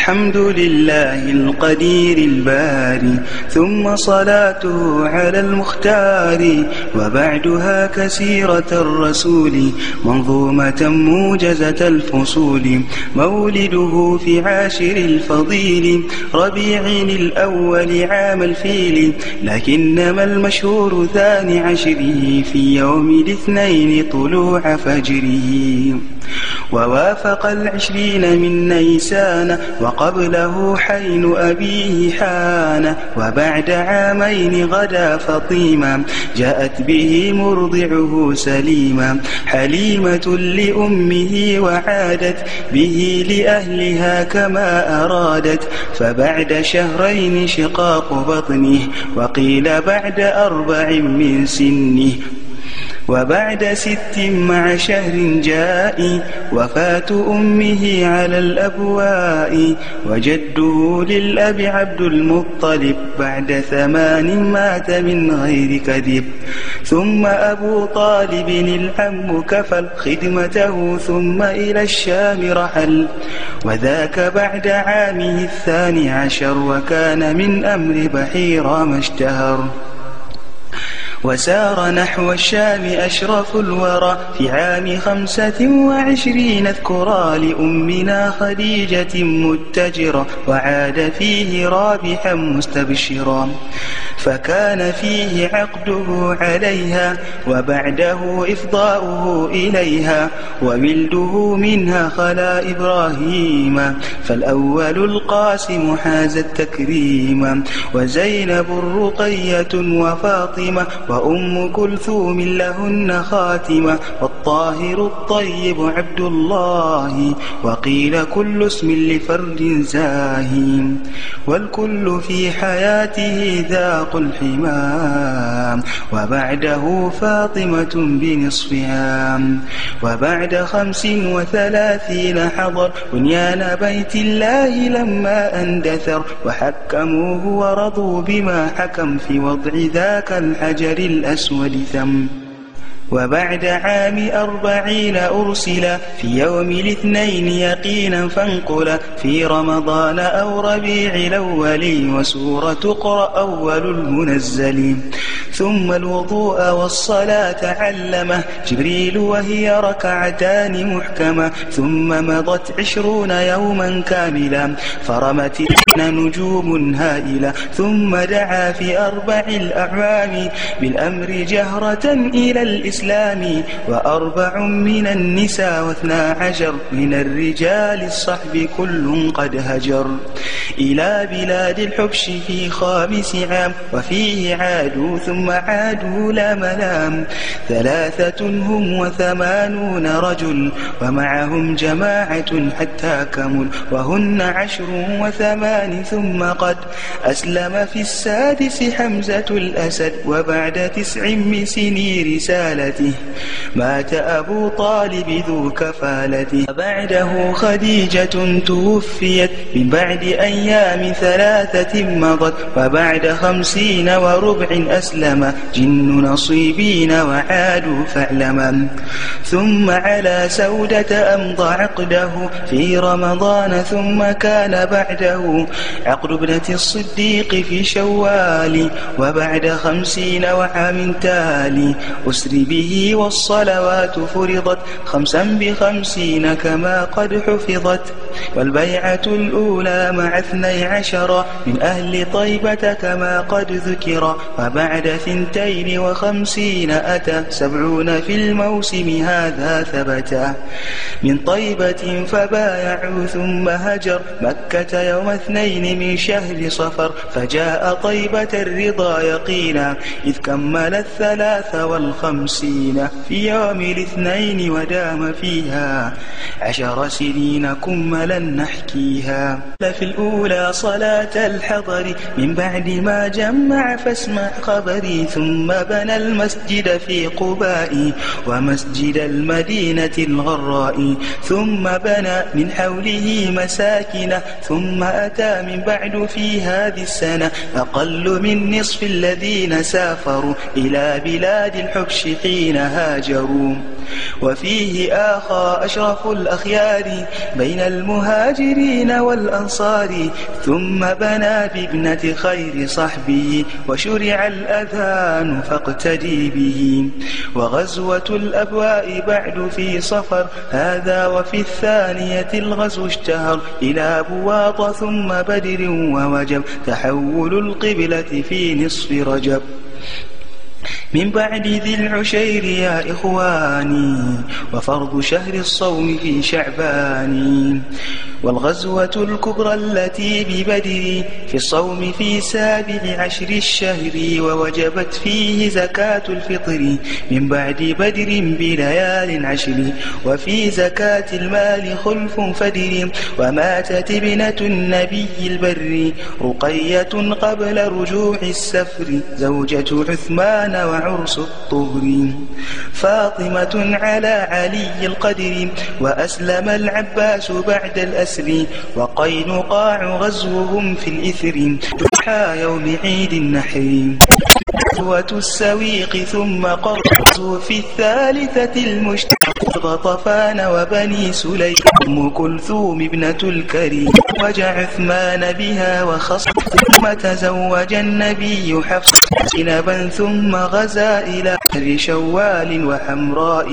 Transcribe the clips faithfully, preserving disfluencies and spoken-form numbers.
الحمد لله القدير الباري، ثم صلاته على المختار، وبعدها كسيرة الرسول منظومة موجزة الفصول. مولده في عاشر الفضيل ربيع الأول عام الفيل، لكنما المشهور ثاني عشره في يوم الاثنين طلوع فجره. ووافق العشرين من نيسان، وقبله حين أبيه حان، وبعد عامين غدا فطيما جاءت به مرضعه سليما. حليمة لأمه وعادت به لأهلها كما أرادت، فبعد شهرين شقاق بطنه، وقيل بعد أربع من سنه. وبعد ست مع شهر جاء وفاة أمه على الأبواء. وجده للأب عبد المطلب بعد ثمان مات من غير كذب. ثم أبو طالب العم كفل خدمته، ثم إلى الشام رحل، وذاك بعد عامه الثاني عشر، وكان من أمر بحيرة ما اشتهر. وسار نحو الشام أشرف الورى في عام خمسة وعشرين اذكرا لأمنا خديجة متجرة، وعاد فيه رابحا مستبشرا. فكان فيه عقده عليها، وبعده إفضاؤه إليها، وولده منها خلا إبراهيم، فالأول القاسم حاز التكريم. وزينب رقية وفاطمة، وأم كلثوم لهن خاتمة، والطاهر الطيب عبد الله، وقيل كل اسم لفرد زاهي. والكل في حياته ذاق الحمام، وبعده فاطمة بنصف عام. وبعد خمس وثلاثين حضر بنيان بيت الله لما أندثر، وحكموه ورضوا بما حكم في وضع ذاك الحجر الأسود ثم. وبعد عام أربعين أرسل في يوم الاثنين يقينا فانقل، في رمضان أو ربيع الأول، وسورة تقرأ أول المنزل. ثم الوضوء والصلاة علمه جبريل، وهي ركعتان محكمة. ثم مضت عشرون يوما كاملا، فرمت نجوم هائلة. ثم دعا في أربع الأعوام بالأمر جهرة إلى الإسلام، وأربع من النساء واثنا عشر من الرجال الصحب كل قد هجر إلى بلاد الحبش في خامس عام، وفيه عادوا ثم عادوا لا ملام. ثلاثة هم وثمانون رجل، ومعهم جماعة حتى كمل، وهن عشر وثمان. ثم قد أسلم في السادس حمزة الأسد، وبعد تسع من سني رسالته مات أبو طالب ذو كفالته. وبعده خديجة توفيت من بعد أيام ثلاثة مضت، وبعد خمسين وربع أسلم جن نصيبين وعادوا فاعلما. ثم على سودة أمضى عقده في رمضان، ثم كان بعده عقد ابنة الصديق في شوال. وبعد خمسين وعام تالي أسري به، والصلوات فرضت خمسا بخمسين كما قد حفظت. والبيعة الأولى مع اثني عشر من أهل طيبة كما قد ذكر. وبعد ثنتين وخمسين أتى سبعون في الموسم هذا ثبتا من طيبة، فبايعوا ثم هجر مكة يوم اثنين من شهر صفر. فجاء طيبة الرضا يقينا إذ كمل الثلاث والخمسين في يوم الاثنين، ودام فيها عشر سنين كملا نحكيها. في الأولى صلاة الحضر من بعد ما جمع فاسمع خبري. ثم بنى المسجد في قباء ومسجد المدينة الغراء. ثم بنى من حوله مساكنه، ثم أتى هذا من بعد في هذه السنة أقل من نصف الذين سافروا إلى بلاد الحبش حين هاجروا. وفيه آخى أشرف الأخيار بين المهاجرين والأنصار، ثم بنى بابنة خير صحبه وشرع الأذان فاقتدي به. وغزوة الأبواء بعد في صفر هذا، وفي الثانية الغزو اشتهر إلى بواط ثم بدر ووجب تحول القبلة في نصف رجب. من بعد ذي العشير يا إخواني وفرض شهر الصوم في شعبان. والغزوة الكبرى التي ببدر في الصوم في سابع عشر الشهر، ووجبت فيه زكاة الفطر من بعد بدر بليال عشر. وفي زكاة المال خلف فدر، وماتت ابنة النبي البر رقية قبل رجوع السفر، زوجة عثمان وعرس الطهر. فاطمة على علي القدر، وأسلم العباس بعد الأسر. وقينقاع غزوهم في الإثر ضحى يوم عيد النحر. غزوة السويق ثم قرصوا في الثالثة المشتق غطفان وبني سليم. أم كلثوم ابنة الكريم وجع عثمان بها وخص، ثم تزوج النبي حفص زينبا، ثم غزا إلى شوال وحمراء.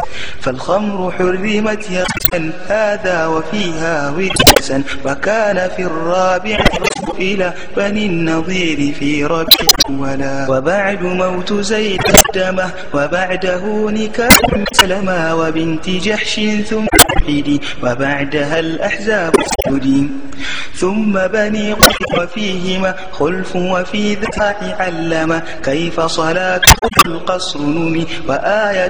فالخمر حرمت يقسا هذا وفيها ورسا، وكان في الرابع إلى بني النضير في ربيع ولا. وبعد موت زيد الدمه، وبعده نكاح سلمى وبنت جحش ثم حدي، وبعدها الأحزاب السدي. ثم بني قريظة وفيهما خلف، وفي ذا علم كيف صلاة القصر نمي، وآية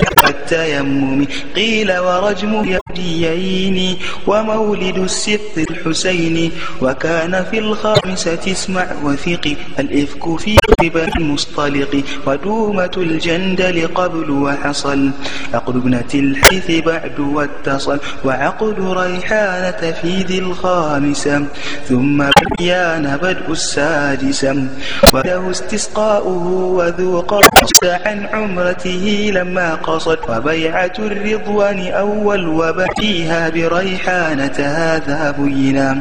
التيمم قيل ورجم يديين، ومولد السبط الحسين. وكان في الخامسة اسمع وثق الإفك في بني المصطلق، ودومة الجندل قبل وحصل عقد ابنة الحيث بعد واتصل، وعقد ريحانة في ذي الخامسة. ثم بيان بدء السادسة، وله استسقاؤه وذو قصد عن عمرته لما قصد. وبيعة الرضوان أول، وبعديها بريحانة هذا بينا.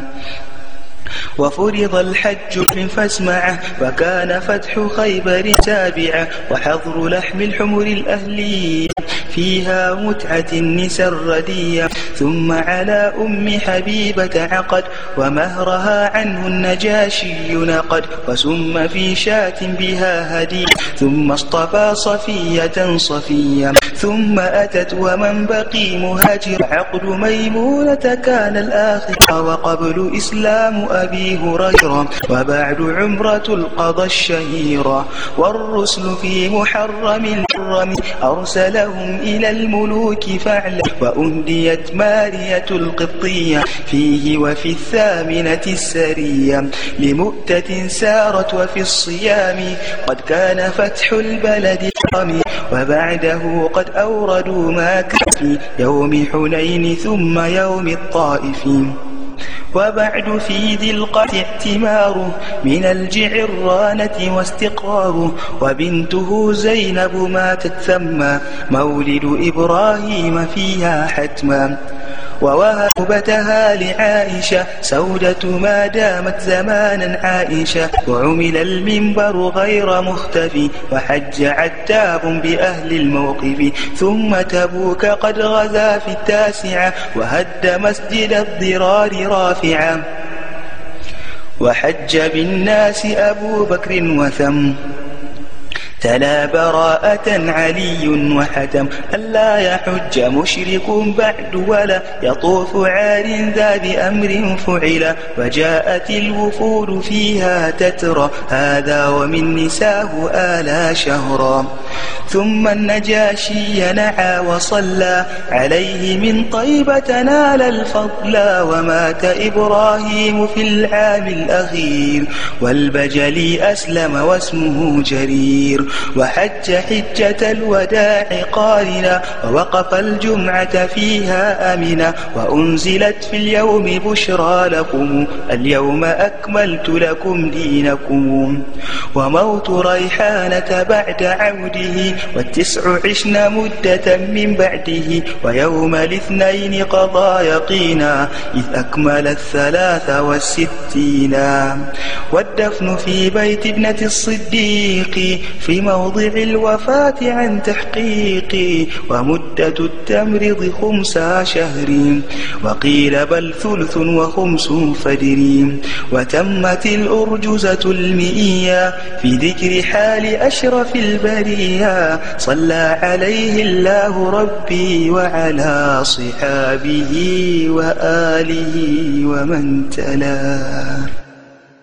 وفرض الحج فاسمعه، وكان فتح خيبر تابعة، وحظر لحم الحمر الأهلية فيها متعة النساء الردية. ثم على أم حبيبة عقد، ومهرها عنه النجاشي نقد، وسم في شاة بها هدي. ثم اصطفى صفية صفية، ثم أتت ومن بقي مهاجر. عقد ميمونة كان الآخر، وقبل إسلام أبي هريرة. وبعد عمرة القضاء الشهيرة، والرسل في محرم الحرم أرسلهم إلى الملوك فعلا. وأهديت مارية القبطية فيه، وفي الثامنة السرية لمؤتة سارت. وفي الصيام قد كان فتح البلد الحرم، وبعده قد أوردوا ما كان في يوم حنين ثم يوم الطائف. وبعد في ذي القعدة اعتماره من الجعرانة واستقراره، وبنته زينب ماتت ثم مولد إبراهيم فيها حتما. ووهبتها لعائشة سودة ما دامت زمانا عائشة. وعمل المنبر غير مختفي، وحج عتاب بأهل الموقف. ثم تبوك قد غزا في التاسعة، وهد مسجد الضرار رافعا. وحج بالناس أبو بكر وثم تلا براءة علي وحتم، ألا يحج مشرك بعد ولا يطوف عار ذا بأمر فعلا. وجاءت الوفود فيها تترى هذا، ومن نساه آلا شهرا. ثم النجاشي نعى وصلى عليه من طيبة نال الفضل. ومات إبراهيم في العام الأخير، والبجلي أسلم واسمه جرير. وحج حجة الوداع قارنا ووقف الجمعة فيها آمنا وأنزلت في اليوم بشرى لكم اليوم أكملت لكم دينكم وموت ريحانة بعد عوده والتسع عشنا مدة من بعده ويوم الاثنين قضى يقينا إذ أكمل الثلاث والستين والدفن في بيت ابنة الصديق في موضع الوفاة عن تحقيق ومدة التمرض خمس شهر وقيل بل ثلث وخمس فدر وتمت الأرجزة المئية في ذكر حال أشرف البرية صلى عليه الله ربي وعلى صحابه وآله ومن تلاه.